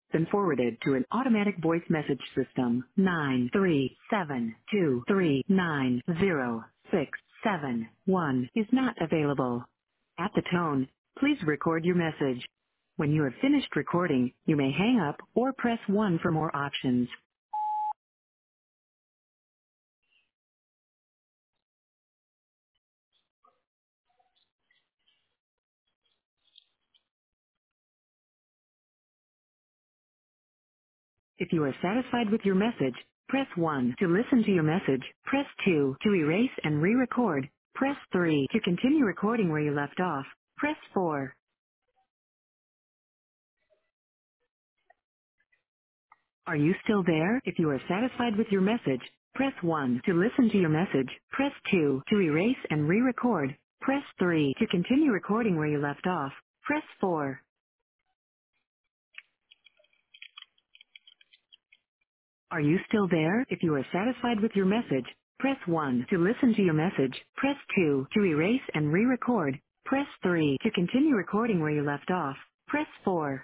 been forwarded to an automatic voice message system. 93723900671 is not available. At the tone, please record your message. When you have finished recording, you may hang up or press 1 for more options. If you are satisfied with your message, press 1 to listen to your message. Press 2 to erase and re-record. Press 3 to continue recording where you left off. Press 4. Are you still there? If you are satisfied with your message, press 1 to listen to your message. Press 2 to erase and re-record. Press 3 to continue recording where you left off. Press 4. Are you still there? If you are satisfied with your message, press 1 to listen to your message. Press 2 to erase and re-record. Press 3 to continue recording where you left off. Press 4.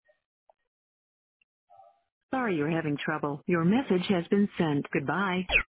Sorry you're having trouble. Your message has been sent. Goodbye.